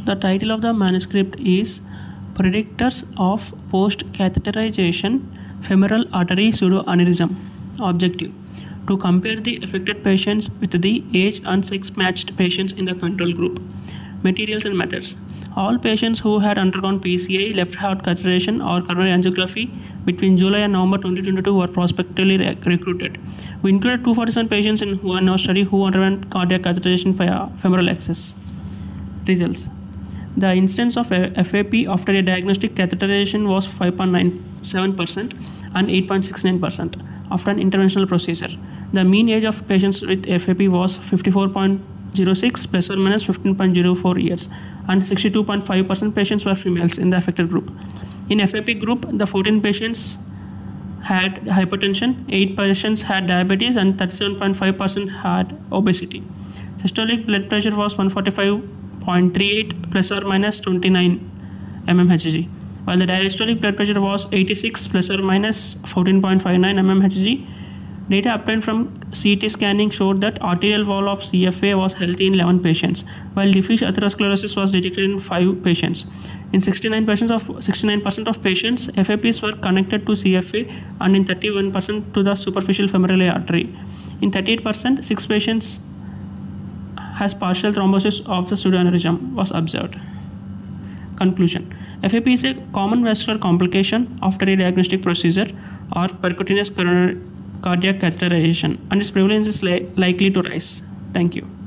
The title of the manuscript is Predictors of Post-Catheterization Femoral Artery Pseudoaneurysm. Objective: to compare the affected patients with the age and sex matched patients in the control group. Materials and methods: all patients who had undergone PCI, left heart catheterization or coronary angiography between July and November 2022 were prospectively recruited. We included 247 patients in our study who underwent cardiac catheterization via femoral access. Results: the incidence of FAP after a diagnostic catheterization was 5.97% and 8.69% after an interventional procedure. The mean age of patients with FAP was 54.06 plus or minus 15.04 years, and 62.5% patients were females in the affected group. In FAP group, the 14 patients had hypertension, 8 patients had diabetes, and 37.5% had obesity. Systolic blood pressure was 145.38 plus or minus 29 mmHg, while the diastolic blood pressure was 86 plus or minus 14.59 mmHg. Data obtained from CT scanning showed that arterial wall of CFA was healthy in 11 patients, while diffuse atherosclerosis was detected in 5 patients. In 69% of patients, FAPs were connected to CFA, and in 31% to the superficial femoral artery. In 38%, 6 patients has partial thrombosis of the pseudoaneurysm was observed. Conclusion: FAP is a common vascular complication after a diagnostic procedure or percutaneous cardiac catheterization, and its prevalence is likely to rise. Thank you.